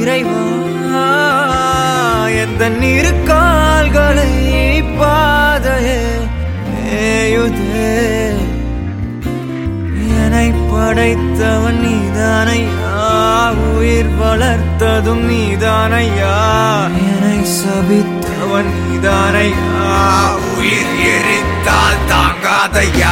இறைவா எந்த இரு கால்களை பாதையே மேயுதே என்னை படைத்தவன் நீதானையா உயிர் வளர்த்ததும் நீதானையா என்னை சபித்தவன் நீதானையா உயிர் எரித்தால் தாங்காதையா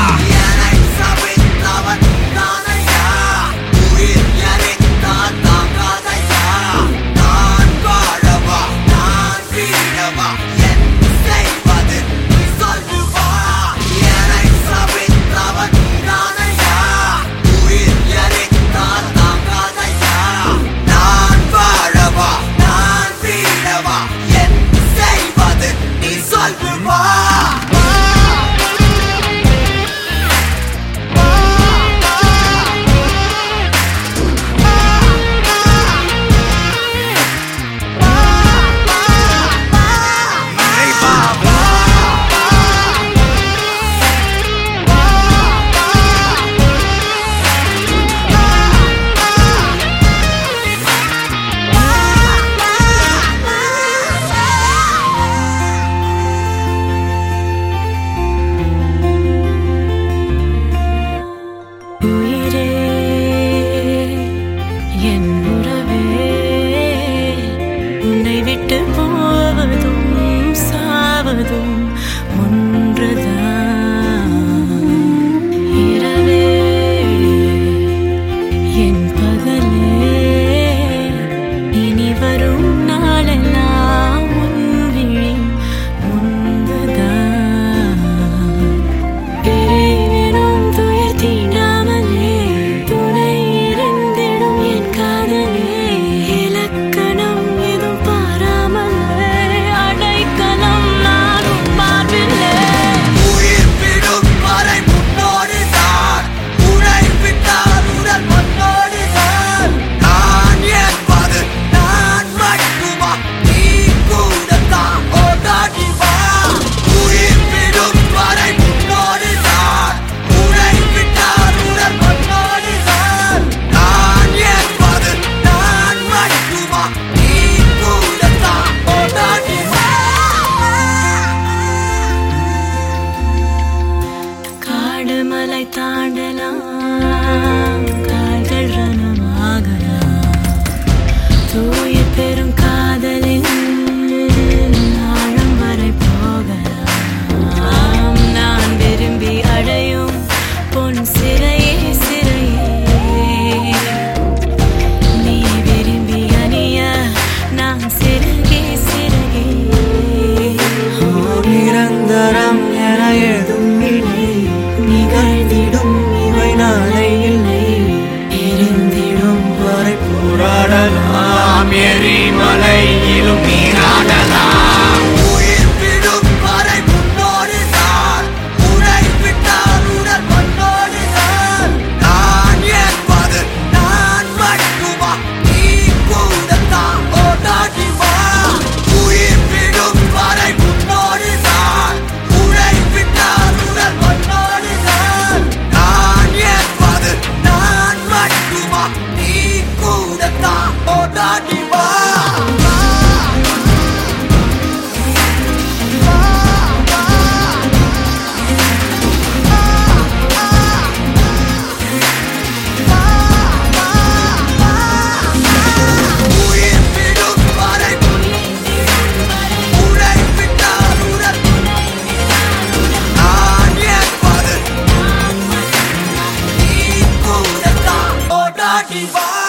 எரிமலையிலும் நீராடலாம் உயிர் விடும் வரை முன்னோடு தான் உரை விட்டால் உடல் மண்ணோடு தான் நான் என்பது நான் மட்டுமா நீ கூட தான் ஓடாடி வா உயிர் விடும் வரை முன்னோடு தான் உரை விட்டால் உடல் மண்ணோடு தான் நான் என்பது நான் மட்டுமா நீ கூட தான் ஓடாடி வா Diva